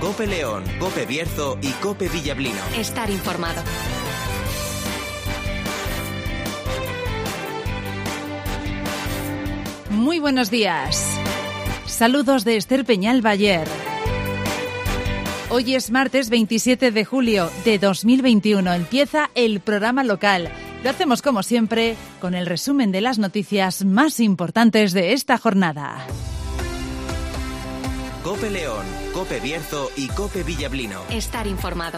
COPE León, COPE Bierzo y COPE Villablino. Estar informado. Muy buenos días. Saludos de Esther Peñal Bayer. Hoy es martes 27 de julio de 2021. Empieza el programa local. Lo hacemos como siempre con el resumen de las noticias más importantes de esta jornada. COPE León, COPE Bierzo y COPE Villablino. Estar informado.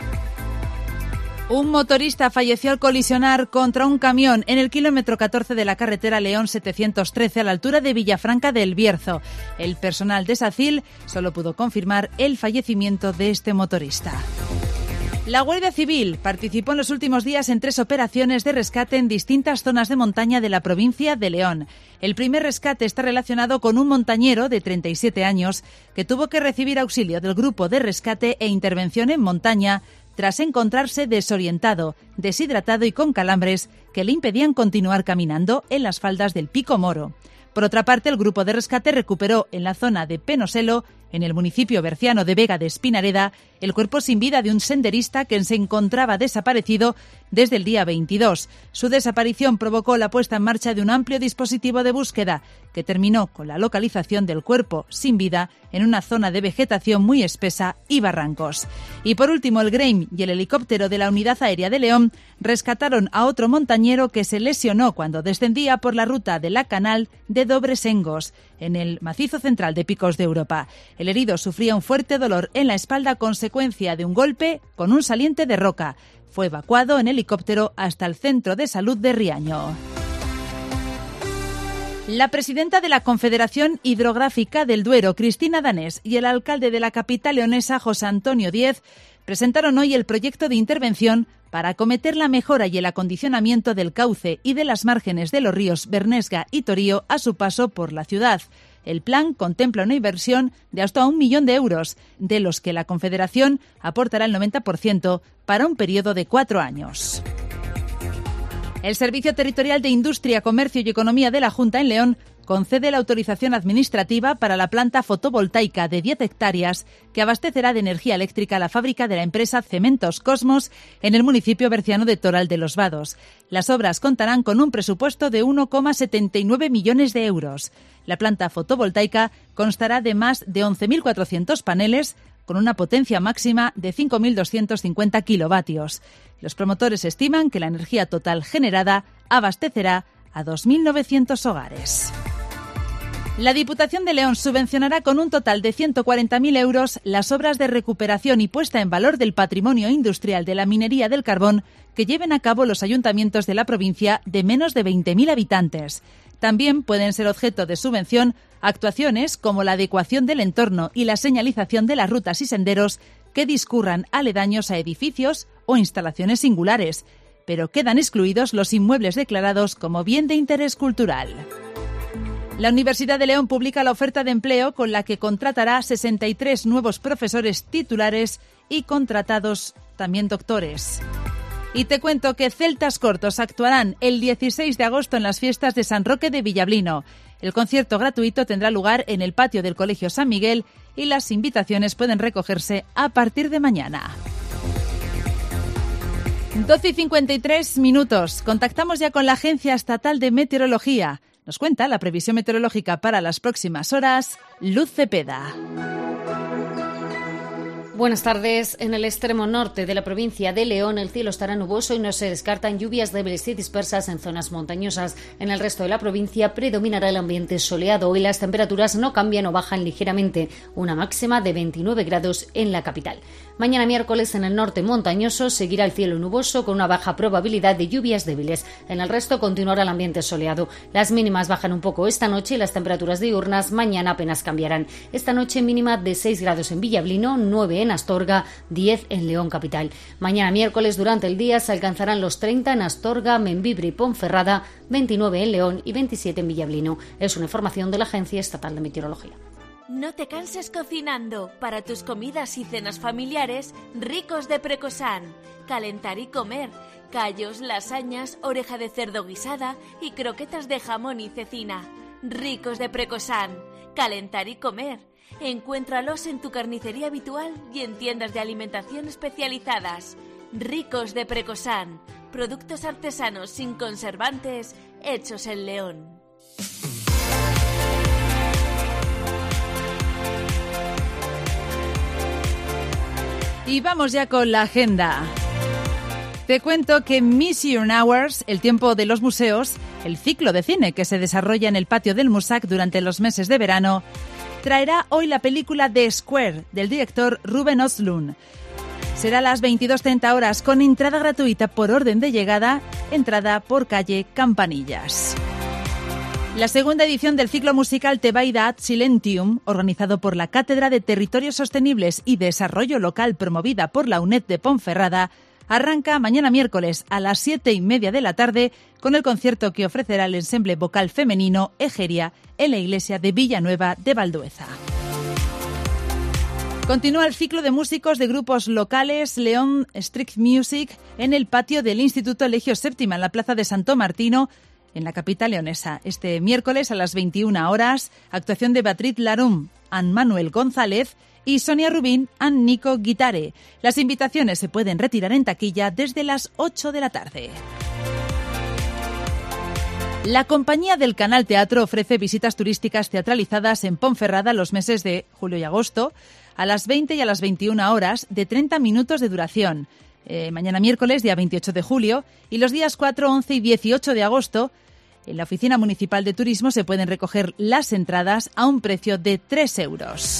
Un motorista falleció al colisionar contra un camión en el kilómetro 14 de la carretera León 713 a la altura de Villafranca del Bierzo. El personal de SACIL solo pudo confirmar el fallecimiento de este motorista. La Guardia Civil participó en los últimos días en 3 operaciones de rescate en distintas zonas de montaña de la provincia de León. El primer rescate está relacionado con un montañero de 37 años que tuvo que recibir auxilio del grupo de rescate e intervención en montaña tras encontrarse desorientado, deshidratado y con calambres que le impedían continuar caminando en las faldas del Pico Moro. Por otra parte, el grupo de rescate recuperó en la zona de Penoselo, en el municipio berciano de Vega de Espinareda, el cuerpo sin vida de un senderista que se encontraba desaparecido desde el día 22. Su desaparición provocó la puesta en marcha de un amplio dispositivo de búsqueda que terminó con la localización del cuerpo sin vida en una zona de vegetación muy espesa y barrancos. Y por último, el Grame y el helicóptero de la Unidad Aérea de León rescataron a otro montañero que se lesionó cuando descendía por la ruta de la Canal de Dobresengos, en el macizo central de Picos de Europa. El herido sufría un fuerte dolor en la espalda a consecuencia de un golpe con un saliente de roca. Fue evacuado en helicóptero hasta el Centro de Salud de Riaño. La presidenta de la Confederación Hidrográfica del Duero, Cristina Danés, y el alcalde de la capital leonesa, José Antonio Díez, presentaron hoy el proyecto de intervención para acometer la mejora y el acondicionamiento del cauce y de las márgenes de los ríos Bernesga y Torío a su paso por la ciudad. El plan contempla una inversión de hasta 1 millón de euros, de los que la Confederación aportará el 90% para un periodo de 4 años. El Servicio Territorial de Industria, Comercio y Economía de la Junta en León concede la autorización administrativa para la planta fotovoltaica de 10 hectáreas que abastecerá de energía eléctrica la fábrica de la empresa Cementos Cosmos en el municipio berciano de Toral de los Vados. Las obras contarán con un presupuesto de 1,79 millones de euros. La planta fotovoltaica constará de más de 11.400 paneles con una potencia máxima de 5.250 kilovatios. Los promotores estiman que la energía total generada abastecerá a 2.900 hogares. La Diputación de León subvencionará con un total de 140.000 euros las obras de recuperación y puesta en valor del patrimonio industrial de la minería del carbón que lleven a cabo los ayuntamientos de la provincia de menos de 20.000 habitantes. También pueden ser objeto de subvención actuaciones como la adecuación del entorno y la señalización de las rutas y senderos que discurran aledaños a edificios o instalaciones singulares, pero quedan excluidos los inmuebles declarados como bien de interés cultural. La Universidad de León publica la oferta de empleo con la que contratará 63 nuevos profesores titulares y contratados también doctores. Y te cuento que Celtas Cortos actuarán el 16 de agosto en las fiestas de San Roque de Villablino. El concierto gratuito tendrá lugar en el patio del Colegio San Miguel y las invitaciones pueden recogerse a partir de mañana. 12:53. Contactamos ya con la Agencia Estatal de Meteorología. Nos cuenta la previsión meteorológica para las próximas horas, Luz Cepeda. Buenas tardes. En el extremo norte de la provincia de León el cielo estará nuboso y no se descartan lluvias débiles y dispersas en zonas montañosas. En el resto de la provincia predominará el ambiente soleado y las temperaturas no cambian o bajan ligeramente, una máxima de 29 grados en la capital. Mañana miércoles en el norte montañoso seguirá el cielo nuboso con una baja probabilidad de lluvias débiles. En el resto continuará el ambiente soleado. Las mínimas bajan un poco esta noche y las temperaturas diurnas mañana apenas cambiarán. Esta noche mínima de 6 grados en Villablino, 9 en Astorga, 10 en León capital. Mañana miércoles durante el día se alcanzarán los 30 en Astorga, Membibre y Ponferrada, 29 en León y 27 en Villablino. Es una información de la Agencia Estatal de Meteorología. No te canses cocinando. Para tus comidas y cenas familiares, Ricos de Precosán. Calentar y comer. Callos, lasañas, oreja de cerdo guisada y croquetas de jamón y cecina. Ricos de Precosán. Calentar y comer. Encuéntralos en tu carnicería habitual y en tiendas de alimentación especializadas. Ricos de Precosan, productos artesanos sin conservantes, hechos en León. Y vamos ya con la agenda. Te cuento que Museum Hours, el tiempo de los museos, el ciclo de cine que se desarrolla en el patio del Musac durante los meses de verano, traerá hoy la película The Square, del director Ruben Östlund. Será a las 22:30 horas con entrada gratuita por orden de llegada, entrada por calle Campanillas. La segunda edición del ciclo musical Tebaida ad Silentium, organizado por la Cátedra de Territorios Sostenibles y Desarrollo Local promovida por la UNED de Ponferrada, arranca mañana miércoles a las 7:30 de la tarde con el concierto que ofrecerá el ensemble vocal femenino Egeria en la iglesia de Villanueva de Valdueza. Continúa el ciclo de músicos de grupos locales León Strict Music en el patio del Instituto Elegio Séptima en la plaza de Santo Martino, en la capital leonesa. Este miércoles a las 21 horas, actuación de Beatriz Larum, Ann Manuel González y Sonia Rubín and Nico Guitare. Las invitaciones se pueden retirar en taquilla desde las 8 de la tarde. La compañía del Canal Teatro ofrece visitas turísticas teatralizadas en Ponferrada los meses de julio y agosto, a las 20 y a las 21 horas, de 30 minutos de duración. Mañana miércoles, día 28 de julio, y los días 4, 11 y 18 de agosto, en la Oficina Municipal de Turismo se pueden recoger las entradas a un precio de 3 euros.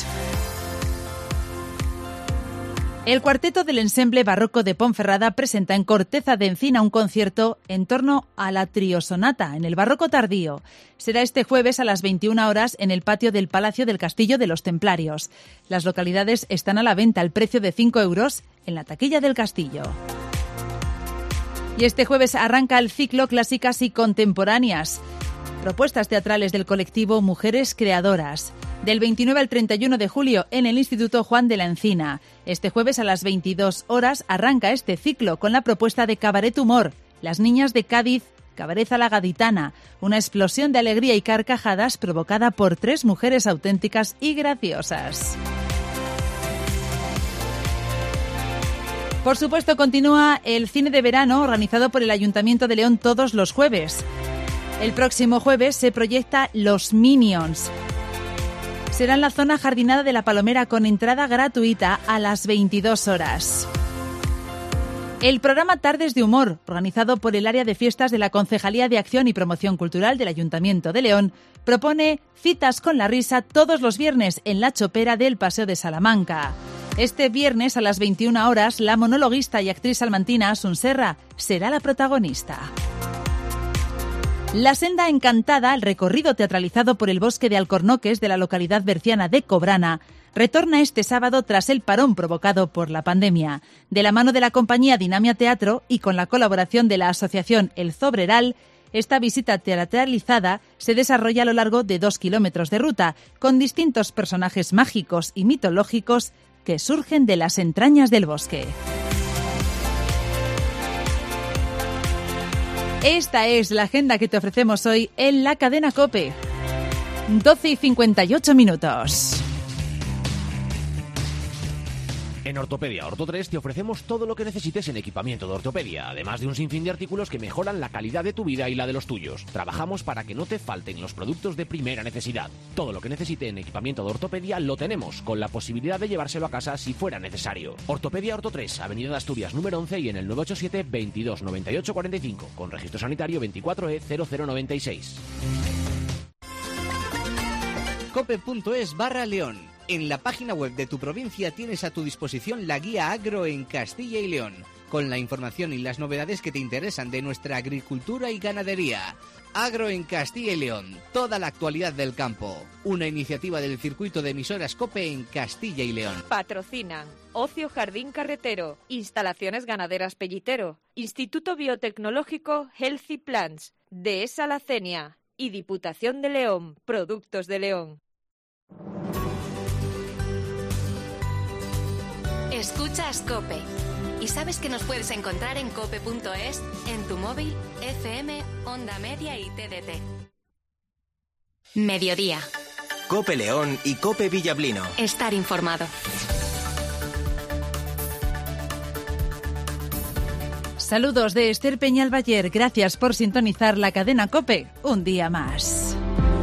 El cuarteto del Ensemble Barroco de Ponferrada presenta en Corteza de Encina un concierto en torno a la triosonata en el barroco tardío. Será este jueves a las 21 horas en el patio del Palacio del Castillo de los Templarios. Las localidades están a la venta al precio de 5 euros en la taquilla del castillo. Y este jueves arranca el ciclo Clásicas y Contemporáneas. Propuestas teatrales del colectivo Mujeres Creadoras. Del 29 al 31 de julio en el Instituto Juan de la Encina. Este jueves a las 22 horas arranca este ciclo con la propuesta de Cabaret Humor, Las Niñas de Cádiz, Cabaret a la Gaditana, una explosión de alegría y carcajadas provocada por 3 mujeres auténticas y graciosas. Por supuesto, continúa el cine de verano organizado por el Ayuntamiento de León todos los jueves. El próximo jueves se proyecta Los Minions. Será en la zona jardinada de La Palomera con entrada gratuita a las 22 horas. El programa Tardes de Humor, organizado por el área de fiestas de la Concejalía de Acción y Promoción Cultural del Ayuntamiento de León, propone citas con la risa todos los viernes en la chopera del Paseo de Salamanca. Este viernes a las 21 horas, la monologuista y actriz salmantina Asun Serra será la protagonista. La Senda Encantada, el recorrido teatralizado por el bosque de Alcornoques de la localidad berciana de Cobrana, retorna este sábado tras el parón provocado por la pandemia. De la mano de la compañía Dinamia Teatro y con la colaboración de la asociación El Zobreral, esta visita teatralizada se desarrolla a lo largo de 2 kilómetros de ruta, con distintos personajes mágicos y mitológicos que surgen de las entrañas del bosque. Esta es la agenda que te ofrecemos hoy en la cadena COPE. 12:58 minutos. En Ortopedia Orto 3 te ofrecemos todo lo que necesites en equipamiento de ortopedia, además de un sinfín de artículos que mejoran la calidad de tu vida y la de los tuyos. Trabajamos para que no te falten los productos de primera necesidad. Todo lo que necesite en equipamiento de ortopedia lo tenemos, con la posibilidad de llevárselo a casa si fuera necesario. Ortopedia Orto 3, Avenida de Asturias número 11 y en el 987 22 98 45, con registro sanitario 24E0096. cope.es/León. En la página web de tu provincia tienes a tu disposición la guía agro en Castilla y León, con la información y las novedades que te interesan de nuestra agricultura y ganadería. Agro en Castilla y León, toda la actualidad del campo. Una iniciativa del circuito de emisoras COPE en Castilla y León. Patrocinan Ocio Jardín Carretero, Instalaciones Ganaderas Pellitero, Instituto Biotecnológico Healthy Plants, Dehesa La Cenia y Diputación de León, Productos de León. Escuchas COPE y sabes que nos puedes encontrar en cope.es, en tu móvil, FM, Onda Media y TDT. Mediodía. Cope León y Cope Villablino. Estar informado. Saludos de Esther Peñalbayer. Gracias por sintonizar la cadena COPE un día más.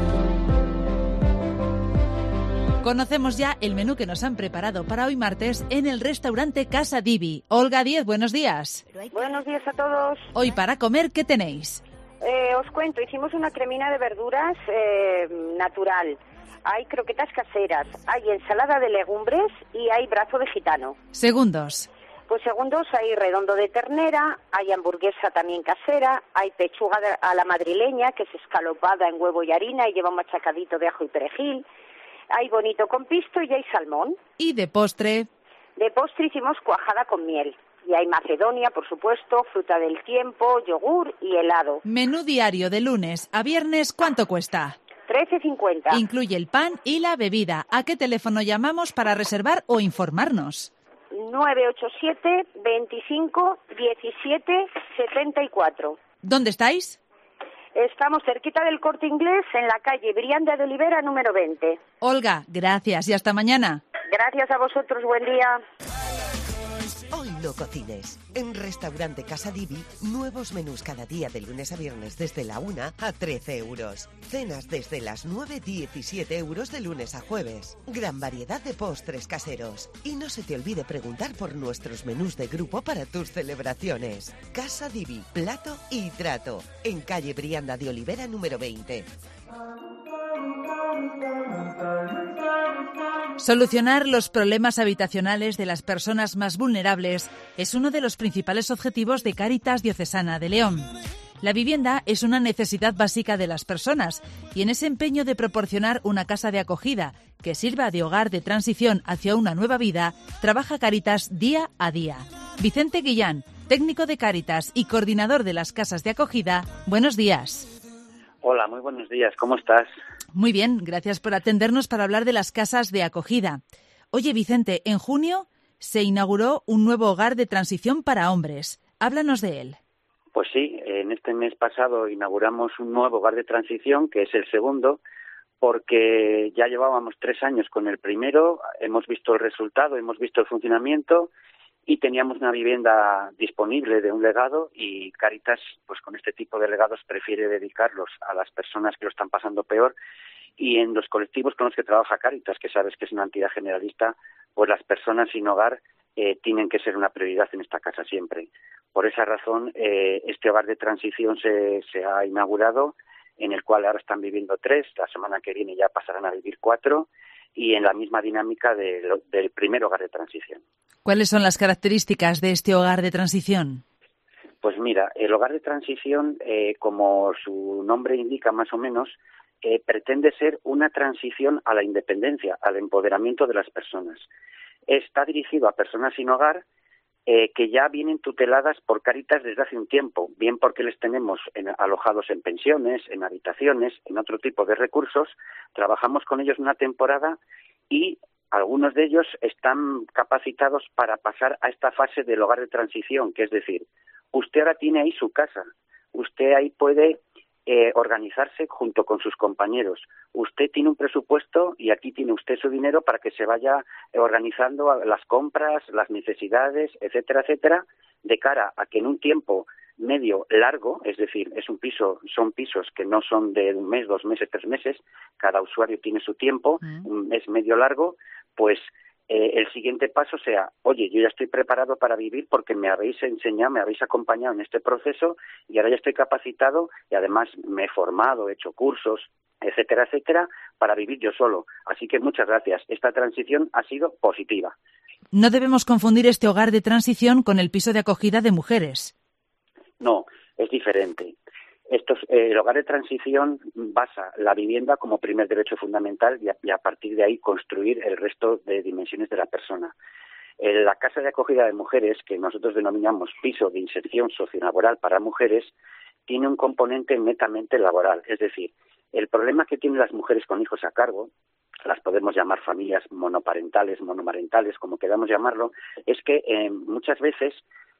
Conocemos ya el menú que nos han preparado para hoy martes en el restaurante Casa Divi. Olga Díez, buenos días. Buenos días a todos. Hoy para comer, ¿qué tenéis? Os cuento, hicimos una cremina de verduras natural. Hay croquetas caseras, hay ensalada de legumbres y hay brazo de gitano. Segundos. Pues segundos, hay redondo de ternera, hay hamburguesa también casera, hay pechuga a la madrileña, que es escalopada en huevo y harina y lleva un machacadito de ajo y perejil. Hay bonito con pisto y hay salmón. ¿Y de postre? De postre hicimos cuajada con miel. Y hay macedonia, por supuesto, fruta del tiempo, yogur y helado. Menú diario de lunes a viernes, ¿cuánto cuesta? 13,50. Incluye el pan y la bebida. ¿A qué teléfono llamamos para reservar o informarnos? 987 25 17 74. ¿Dónde estáis? Estamos cerquita del Corte Inglés, en la calle Brianda de Olivera, número 20. Olga, gracias y hasta mañana. Gracias a vosotros, buen día. Hoy no cocines. En Restaurante Casa Divi, nuevos menús cada día de lunes a viernes desde la 1 a 13 euros. Cenas desde las 9, 17 euros de lunes a jueves. Gran variedad de postres caseros. Y no se te olvide preguntar por nuestros menús de grupo para tus celebraciones. Casa Divi, plato y trato. En calle Brianda de Olivera, número 20. Solucionar los problemas habitacionales de las personas más vulnerables es uno de los principales objetivos de Cáritas Diocesana de León. La vivienda es una necesidad básica de las personas y en ese empeño de proporcionar una casa de acogida que sirva de hogar de transición hacia una nueva vida, trabaja Cáritas día a día. Vicente Guillán, técnico de Cáritas y coordinador de las casas de acogida, buenos días. Hola, muy buenos días, ¿cómo estás? Muy bien, gracias por atendernos para hablar de las casas de acogida. Oye, Vicente, en junio se inauguró un nuevo hogar de transición para hombres. Háblanos de él. Pues sí, en este mes pasado inauguramos un nuevo hogar de transición, que es el segundo, porque ya llevábamos 3 años con el primero, hemos visto el resultado, hemos visto el funcionamiento y teníamos una vivienda disponible de un legado y Cáritas, pues con este tipo de legados prefiere dedicarlos a las personas que lo están pasando peor y en los colectivos con los que trabaja Cáritas, que sabes que es una entidad generalista, pues las personas sin hogar tienen que ser una prioridad en esta casa siempre. Por esa razón, este hogar de transición se ha inaugurado, en el cual ahora están viviendo 3, la semana que viene ya pasarán a vivir 4 y en la misma dinámica del primer hogar de transición. ¿Cuáles son las características de este hogar de transición? Pues mira, el hogar de transición, como su nombre indica más o menos, pretende ser una transición a la independencia, al empoderamiento de las personas. Está dirigido a personas sin hogar que ya vienen tuteladas por Cáritas desde hace un tiempo, bien porque les tenemos alojados en pensiones, en habitaciones, en otro tipo de recursos. Trabajamos con ellos una temporada y algunos de ellos están capacitados para pasar a esta fase del hogar de transición, que es decir, usted ahora tiene ahí su casa, usted ahí puede organizarse junto con sus compañeros. Usted tiene un presupuesto y aquí tiene usted su dinero para que se vaya organizando las compras, las necesidades, etcétera, etcétera, de cara a que en un tiempo medio largo, es decir, son pisos que no son de 1 mes, 2 meses, 3 meses, cada usuario tiene su tiempo, un mes medio largo, pues el siguiente paso sea, oye, yo ya estoy preparado para vivir porque me habéis enseñado, me habéis acompañado en este proceso y ahora ya estoy capacitado y además me he formado, he hecho cursos, etcétera, etcétera, para vivir yo solo. Así que muchas gracias. Esta transición ha sido positiva. No debemos confundir este hogar de transición con el piso de acogida de mujeres. No, es diferente. El hogar de transición basa la vivienda como primer derecho fundamental y a partir de ahí construir el resto de dimensiones de la persona. La casa de acogida de mujeres, que nosotros denominamos piso de inserción sociolaboral para mujeres, tiene un componente netamente laboral. Es decir, el problema que tienen las mujeres con hijos a cargo, las podemos llamar familias monoparentales, monomarentales, como queramos llamarlo, es que muchas veces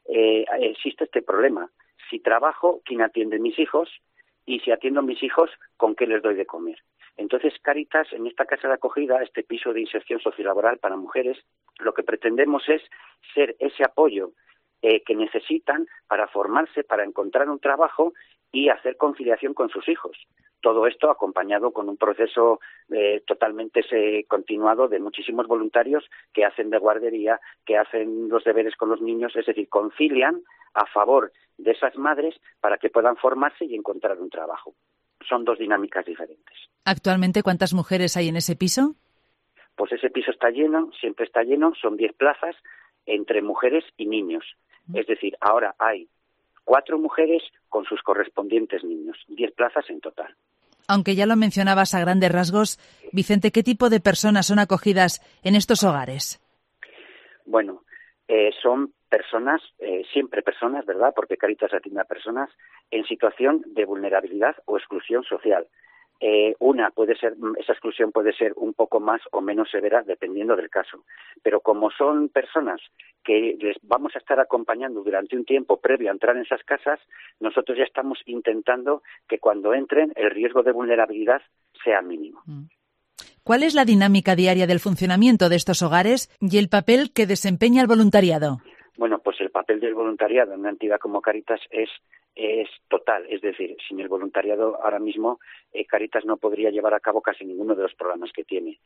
existe este problema. Si trabajo, ¿quién atiende a mis hijos? Y si atiendo a mis hijos, ¿con qué les doy de comer? Entonces, Cáritas, en esta casa de acogida, este piso de inserción sociolaboral para mujeres, lo que pretendemos es ser ese apoyo que necesitan para formarse, para encontrar un trabajo y hacer conciliación con sus hijos. Todo esto acompañado con un proceso totalmente continuado de muchísimos voluntarios que hacen de guardería, que hacen los deberes con los niños, es decir, concilian a favor de esas madres para que puedan formarse y encontrar un trabajo. Son dos dinámicas diferentes. ¿Actualmente cuántas mujeres hay en ese piso? Pues ese piso está lleno, siempre está lleno, son 10 plazas entre mujeres y niños. Es decir, ahora hay 4 mujeres con sus correspondientes niños, 10 plazas en total. Aunque ya lo mencionabas a grandes rasgos, Vicente, ¿qué tipo de personas son acogidas en estos hogares? Bueno, son personas, siempre personas, ¿verdad?, porque Cáritas atiende a personas en situación de vulnerabilidad o exclusión social. Esa exclusión puede ser un poco más o menos severa dependiendo del caso. Pero como son personas que les vamos a estar acompañando durante un tiempo previo a entrar en esas casas, nosotros ya estamos intentando que cuando entren el riesgo de vulnerabilidad sea mínimo. ¿Cuál es la dinámica diaria del funcionamiento de estos hogares y el papel que desempeña el voluntariado? Bueno, pues el papel del voluntariado en una entidad como Cáritas es total. Es decir, sin el voluntariado ahora mismo Cáritas no podría llevar a cabo casi ninguno de los programas que tiene.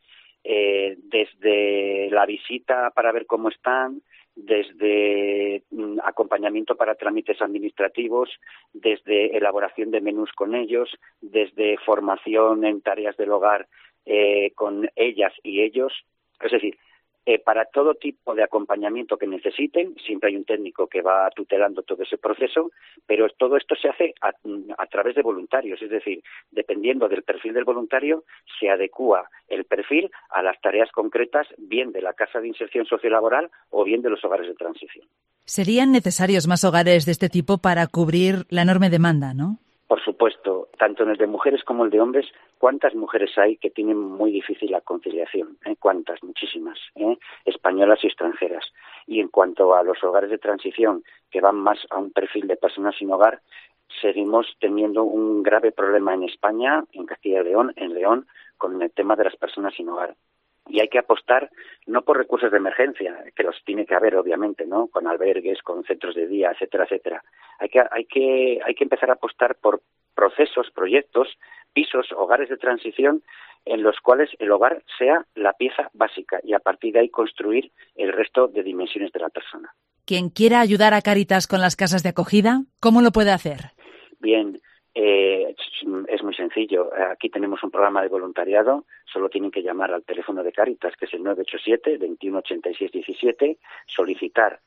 Desde la visita para ver cómo están, desde acompañamiento para trámites administrativos, desde elaboración de menús con ellos, desde formación en tareas del hogar con ellas y ellos. Es decir, para todo tipo de acompañamiento que necesiten, siempre hay un técnico que va tutelando todo ese proceso, pero todo esto se hace a través de voluntarios, es decir, dependiendo del perfil del voluntario, se adecúa el perfil a las tareas concretas, bien de la Casa de Inserción Sociolaboral o bien de los hogares de transición. ¿Serían necesarios más hogares de este tipo para cubrir la enorme demanda, no? Por supuesto, tanto en el de mujeres como el de hombres, ¿cuántas mujeres hay que tienen muy difícil la conciliación? ¿Cuántas? Muchísimas, españolas y extranjeras. Y en cuanto a los hogares de transición, que van más a un perfil de personas sin hogar, seguimos teniendo un grave problema en España, en Castilla y León, en León, con el tema de las personas sin hogar. Y hay que apostar no por recursos de emergencia, que los tiene que haber obviamente, ¿no?, con albergues, con centros de día, etcétera, etcétera. Hay que empezar a apostar por procesos, proyectos, pisos, hogares de transición en los cuales el hogar sea la pieza básica y a partir de ahí construir el resto de dimensiones de la persona. Quien quiera ayudar a Cáritas con las casas de acogida, ¿cómo lo puede hacer? Bien, es muy sencillo. Aquí tenemos un programa de voluntariado. Solo tienen que llamar al teléfono de Cáritas, que es el 987-2186-17, solicitar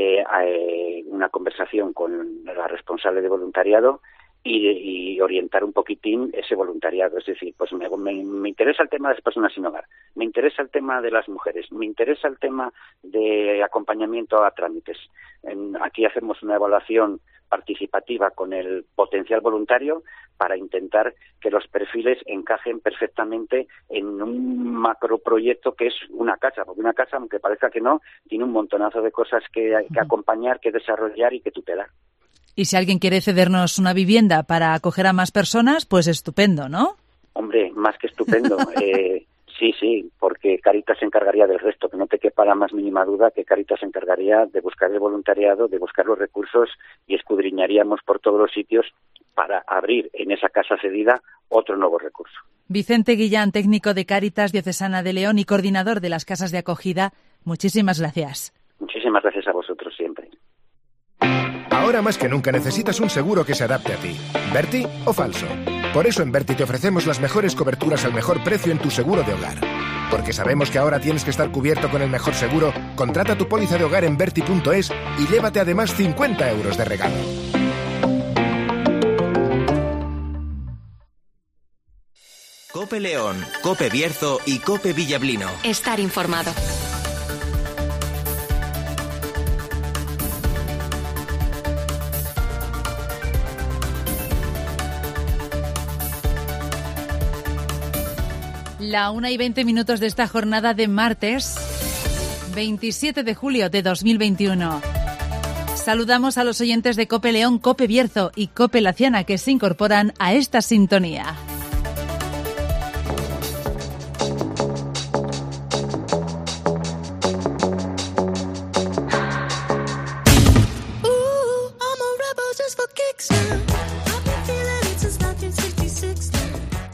una conversación con la responsable de voluntariado y orientar un poquitín ese voluntariado. Es decir, pues me interesa el tema de las personas sin hogar, me interesa el tema de las mujeres, me interesa el tema de acompañamiento a trámites. Aquí hacemos una evaluación participativa con el potencial voluntario para intentar que los perfiles encajen perfectamente en un macroproyecto que es una casa, porque una casa, aunque parezca que no, tiene un montonazo de cosas que acompañar, que desarrollar y que tutelar. Y si alguien quiere cedernos una vivienda para acoger a más personas, pues estupendo, ¿no? Hombre, más que estupendo. Sí, porque Cáritas se encargaría del resto, que no te quepa la más mínima duda que Cáritas se encargaría de buscar el voluntariado, de buscar los recursos y escudriñaríamos por todos los sitios para abrir en esa casa cedida otro nuevo recurso. Vicente Guillán, técnico de Cáritas Diocesana de León y coordinador de las casas de acogida, muchísimas gracias. Muchísimas gracias a vosotros siempre. Ahora más que nunca necesitas un seguro que se adapte a ti. ¿Berti o falso? Por eso en Berti te ofrecemos las mejores coberturas al mejor precio en tu seguro de hogar. Porque sabemos que ahora tienes que estar cubierto con el mejor seguro, contrata tu póliza de hogar en Berti.es y llévate además 50 euros de regalo. COPE León, COPE Bierzo y COPE Villablino. Estar informado. La 1:20 de esta jornada de martes 27 de julio de 2021. Saludamos a los oyentes de COPE León, COPE Bierzo y COPE Laciana que se incorporan a esta sintonía.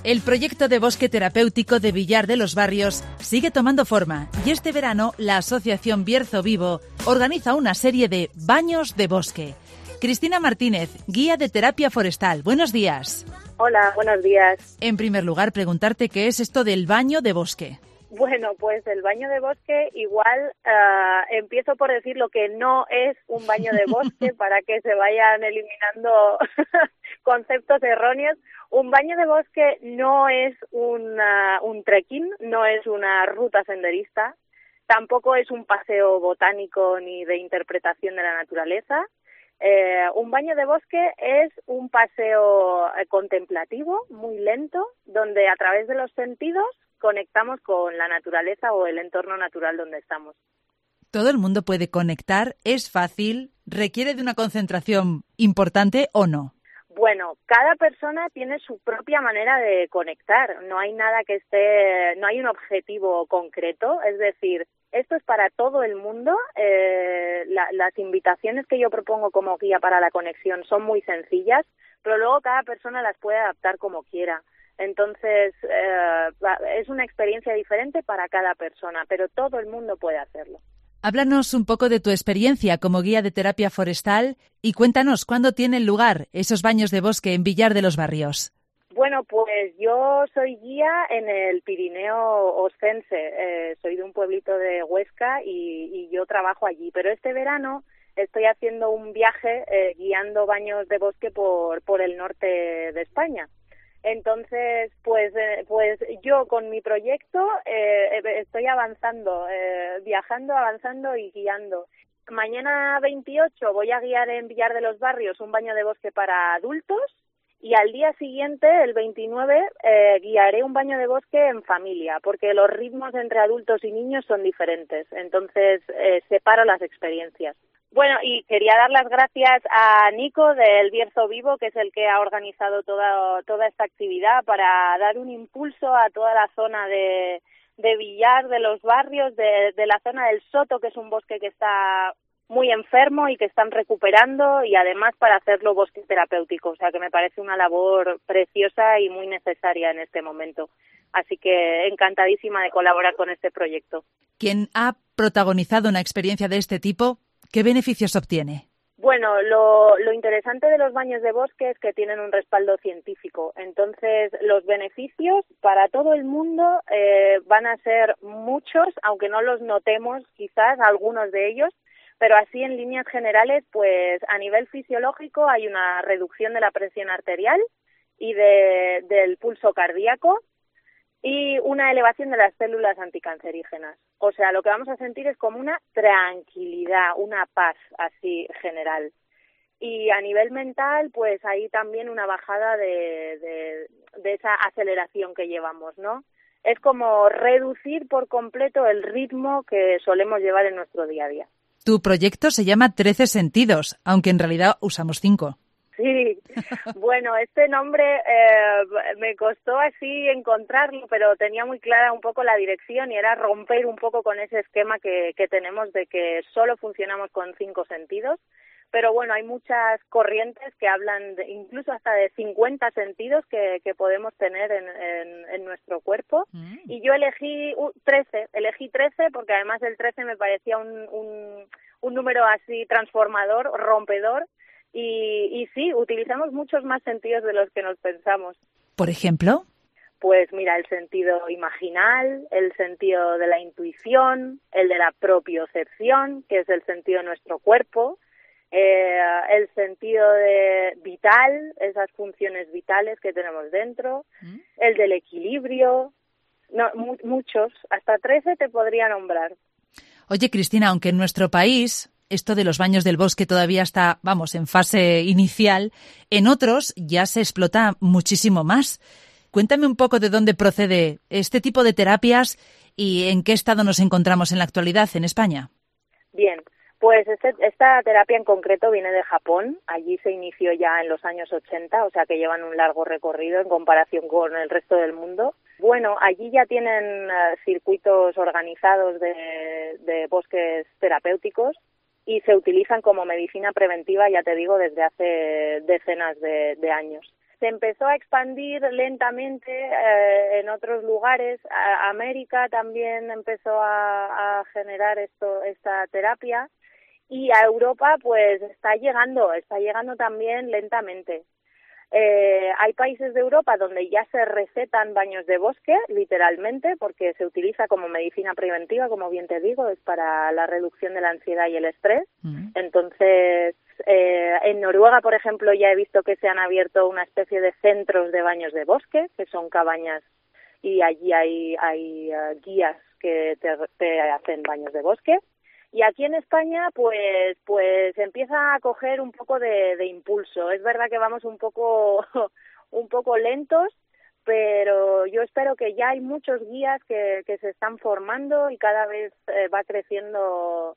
El proyecto de bosque terapéutico de Villar de los Barrios sigue tomando forma y este verano la Asociación Bierzo Vivo organiza una serie de baños de bosque. Cristina Martínez, guía de terapia forestal. Buenos días. Hola, buenos días. En primer lugar, preguntarte qué es esto del baño de bosque. Bueno, pues el baño de bosque igual empiezo por decir lo que no es un baño de bosque para que se vayan eliminando conceptos erróneos. Un baño de bosque no es un trekking, no es una ruta senderista, tampoco es un paseo botánico ni de interpretación de la naturaleza. Un baño de bosque es un paseo contemplativo, muy lento, donde a través de los sentidos conectamos con la naturaleza o el entorno natural donde estamos. ¿Todo el mundo puede conectar? ¿Es fácil? ¿Requiere de una concentración importante o no? Bueno, cada persona tiene su propia manera de conectar. No hay nada no hay un objetivo concreto. Es decir, esto es para todo el mundo. Las invitaciones que yo propongo como guía para la conexión son muy sencillas, pero luego cada persona las puede adaptar como quiera. Entonces, es una experiencia diferente para cada persona, pero todo el mundo puede hacerlo. Háblanos un poco de tu experiencia como guía de terapia forestal y cuéntanos cuándo tienen lugar esos baños de bosque en Villar de los Barrios. Bueno, pues yo soy guía en el Pirineo Oscense. Soy de un pueblito de Huesca y yo trabajo allí, pero este verano estoy haciendo un viaje guiando baños de bosque por el norte de España. Entonces, pues yo con mi proyecto estoy avanzando, viajando, avanzando y guiando. Mañana 28 voy a guiar en Villar de los Barrios un baño de bosque para adultos y al día siguiente, el 29, guiaré un baño de bosque en familia, porque los ritmos entre adultos y niños son diferentes. Entonces, separo las experiencias. Bueno, y quería dar las gracias a Nico del Bierzo Vivo, que es el que ha organizado toda esta actividad para dar un impulso a toda la zona de Villar, de los Barrios, de la zona del Soto, que es un bosque que está muy enfermo y que están recuperando, y además para hacerlo bosque terapéutico. O sea, que me parece una labor preciosa y muy necesaria en este momento. Así que encantadísima de colaborar con este proyecto. ¿Quién ha protagonizado una experiencia de este tipo? ¿Qué beneficios obtiene? Bueno, lo interesante de los baños de bosque es que tienen un respaldo científico. Entonces, los beneficios para todo el mundo van a ser muchos, aunque no los notemos quizás algunos de ellos, pero así en líneas generales, pues a nivel fisiológico hay una reducción de la presión arterial y del pulso cardíaco, y una elevación de las células anticancerígenas. O sea, lo que vamos a sentir es como una tranquilidad, una paz así general. Y a nivel mental, pues hay también una bajada de esa aceleración que llevamos, ¿no? Es como reducir por completo el ritmo que solemos llevar en nuestro día a día. Tu proyecto se llama 13 sentidos, aunque en realidad usamos 5. Sí, bueno, este nombre me costó así encontrarlo, pero tenía muy clara un poco la dirección y era romper un poco con ese esquema que tenemos de que solo funcionamos con 5 sentidos. Pero bueno, hay muchas corrientes que hablan incluso hasta de 50 sentidos que podemos tener en nuestro cuerpo. Y yo elegí 13 porque además el 13 me parecía un número así transformador, rompedor. Y sí, utilizamos muchos más sentidos de los que nos pensamos. ¿Por ejemplo? Pues mira, el sentido imaginal, el sentido de la intuición, el de la propiocepción, que es el sentido de nuestro cuerpo, el sentido vital, esas funciones vitales que tenemos dentro, el del equilibrio, muchos, hasta 13 te podría nombrar. Oye, Cristina, aunque en nuestro país esto de los baños del bosque todavía está, en fase inicial, en otros ya se explota muchísimo más. Cuéntame un poco de dónde procede este tipo de terapias y en qué estado nos encontramos en la actualidad en España. Bien, pues esta terapia en concreto viene de Japón. Allí se inició ya en los años 80, o sea que llevan un largo recorrido en comparación con el resto del mundo. Bueno, allí ya tienen circuitos organizados de bosques terapéuticos y se utilizan como medicina preventiva, ya te digo, desde hace decenas de años. se empezó a expandir lentamente en otros lugares. América también empezó a generar esta terapia, y a Europa pues está llegando también lentamente. Hay países de Europa donde ya se recetan baños de bosque, literalmente, porque se utiliza como medicina preventiva, como bien te digo, es para la reducción de la ansiedad y el estrés. Entonces, en Noruega, por ejemplo, ya he visto que se han abierto una especie de centros de baños de bosque, que son cabañas, y allí hay guías que te hacen baños de bosque. Y aquí en España, pues empieza a coger un poco de impulso. Es verdad que vamos un poco lentos, pero yo espero que ya hay muchos guías que se están formando, y cada vez va creciendo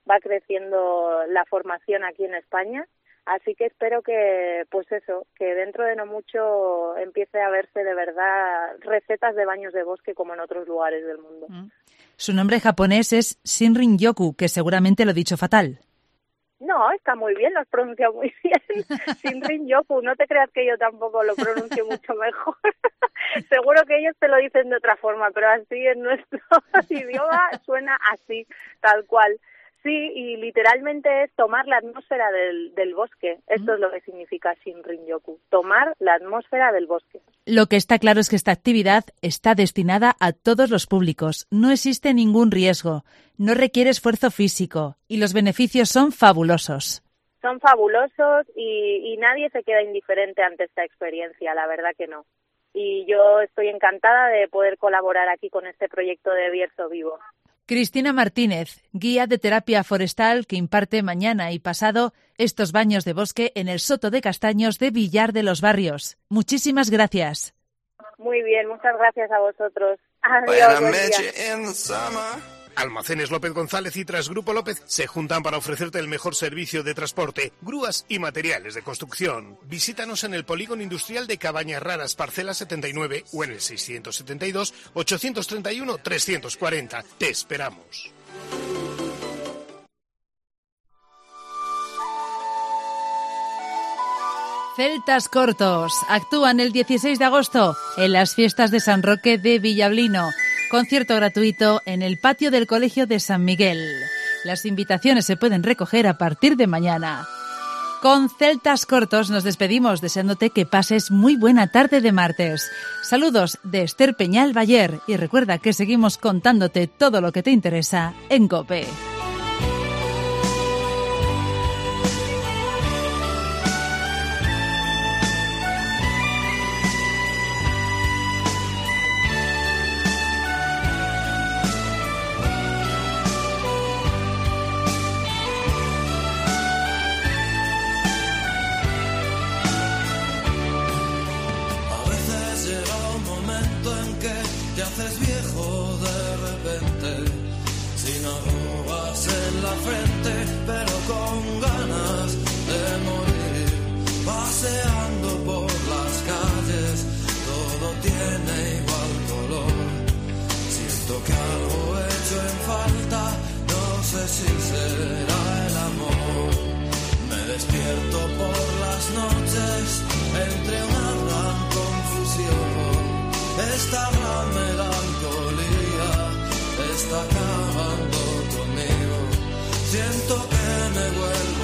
la formación aquí en España. Así que espero que, que dentro de no mucho empiece a verse de verdad recetas de baños de bosque como en otros lugares del mundo. Su nombre japonés es Shinrin-yoku, que seguramente lo he dicho fatal. No, está muy bien, lo has pronunciado muy bien. Shinrin-yoku, no te creas que yo tampoco lo pronuncio mucho mejor. Seguro que ellos te lo dicen de otra forma, pero así en nuestro idioma suena así, tal cual. Sí, y literalmente es tomar la atmósfera del bosque. Esto es lo que significa Shinrin-yoku, tomar la atmósfera del bosque. Lo que está claro es que esta actividad está destinada a todos los públicos. No existe ningún riesgo, no requiere esfuerzo físico y los beneficios son fabulosos. Son fabulosos y nadie se queda indiferente ante esta experiencia, la verdad que no. Y yo estoy encantada de poder colaborar aquí con este proyecto de Bierzo Vivo. Cristina Martínez, guía de terapia forestal, que imparte mañana y pasado estos baños de bosque en el Soto de Castaños de Villar de los Barrios. Muchísimas gracias. Muy bien, muchas gracias a vosotros. Adiós, buen día. Almacenes López González y Trasgrupo López se juntan para ofrecerte el mejor servicio de transporte, grúas y materiales de construcción. Visítanos en el Polígono Industrial de Cabañas Raras, parcela 79, o en el 672-831-340. Te esperamos. Celtas Cortos actúan el 16 de agosto en las fiestas de San Roque de Villablino. Concierto gratuito en el patio del Colegio de San Miguel. Las invitaciones se pueden recoger a partir de mañana. Con Celtas Cortos nos despedimos deseándote que pases muy buena tarde de martes. Saludos de Esther Peñal Bayer y recuerda que seguimos contándote todo lo que te interesa en COPE. Siento que me vuelvo